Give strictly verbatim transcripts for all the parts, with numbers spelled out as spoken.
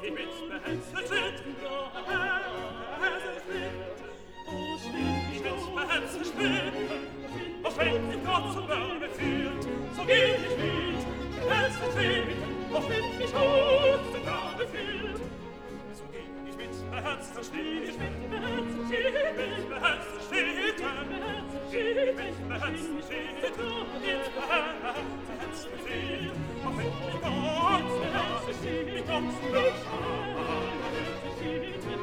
ich mit beherzten Schritten, beherzten Schritten, ich mit beherzten Schritten, auch wenn mich Gott zum Berge führt, so geh ich mit beherzten Schritten, auch wenn mich Gott zum Berge führt. So geh ich mit beherzten Schritten, ich mit beherzten Schritten, mit beherzten Schritten, mit beherzten Schritten, mit beherzten Schritten, auch wenn mich Gott zum Berge führt, mich Gott zum Berge führt.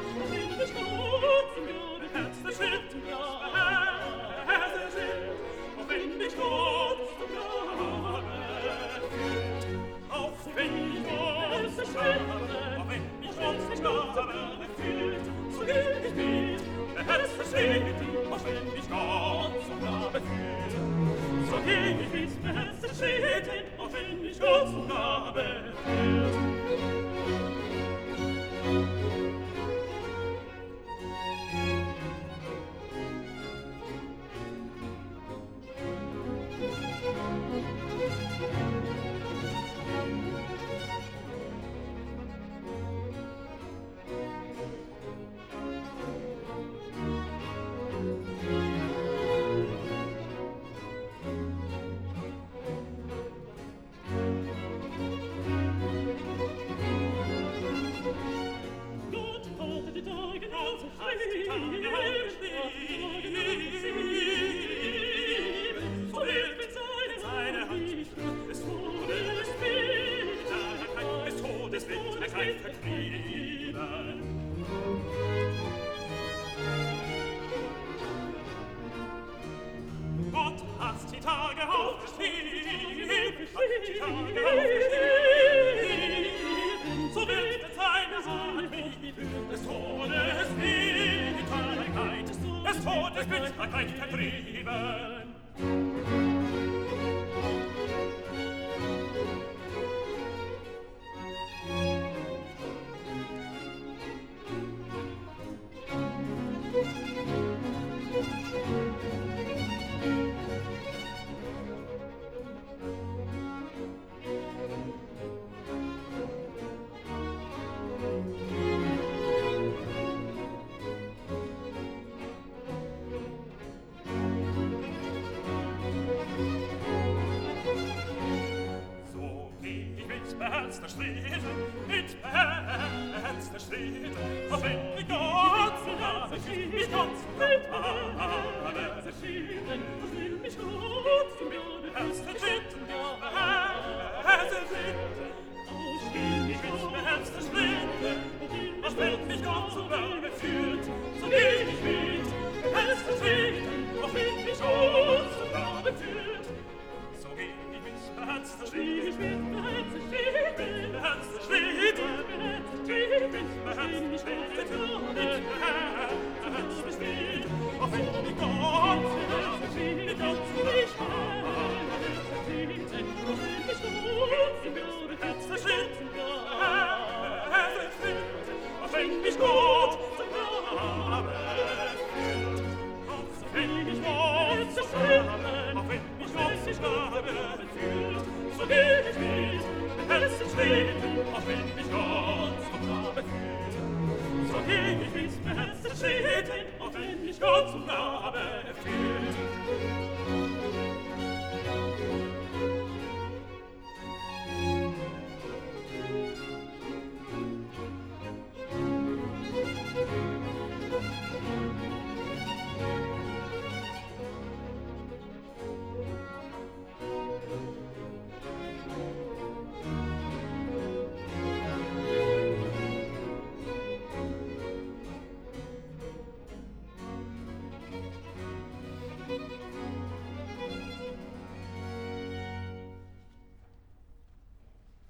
Beherzte Schritten, beherzte Schritten, auch wenn mich Gott zum Berge führt. Auch wenn mich Gott zum Berge, auch wenn mich Gott zum Berge führt, so geh ich mit beherzten Schritten, auch wenn mich Gott zum Berge führt. So geh ich mit beherzten Schritten, auch wenn mich Gott zum Berge führt. Gott hat die Tage aufgeschrieben, hat die Tage aufgeschrieben, so wird es eine Sache des Todes Bitterkeit, des Todes Bitterkeit vertrieben. Beherzter Schritten, mit beherzter Schritten, auch wenn mich Gott zum Berge führt, mich Gott zum Berge führt, auch wenn mich Gott zum Berge führt, beherzter Schritten, beherzter Schritten,